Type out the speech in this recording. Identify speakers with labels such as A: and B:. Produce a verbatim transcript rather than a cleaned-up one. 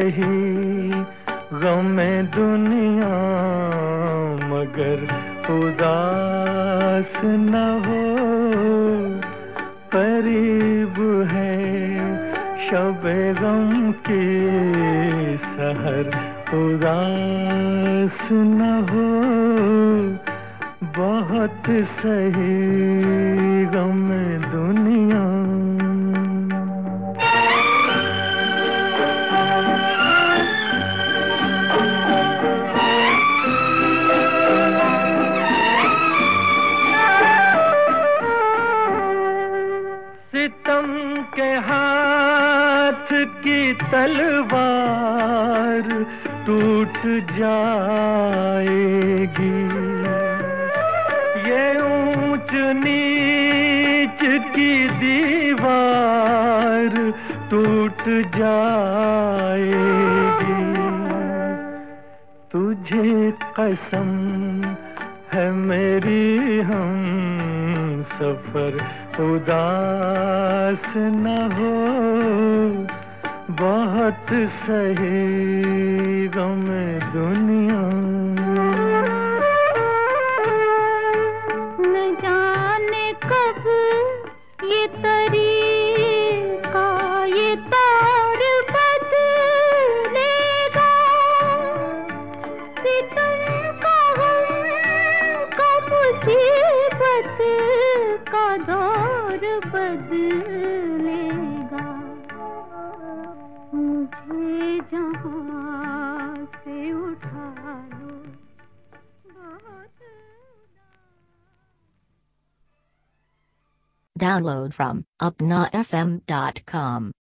A: सही गमे दुनिया मगर उदास न हो, करीब है शबे गम की सहर, उदास न हो, बहुत सही गमे दुनिया। सितम के हाथ की तलवार टूट जाएगी, ये ऊंच नीच की दीवार टूट जाएगी। तुझे कसम है मेरी हम सफर, उदास न हो, बहुत सही गमे दुनिया।
B: न जाने कब ये तरीका ये तार बदलेगा, सितम का गम का मुसीबत का दौर बदलेगा। मुझे जहाँ से उठा लो बहुत।
C: Download from upna f m dot com.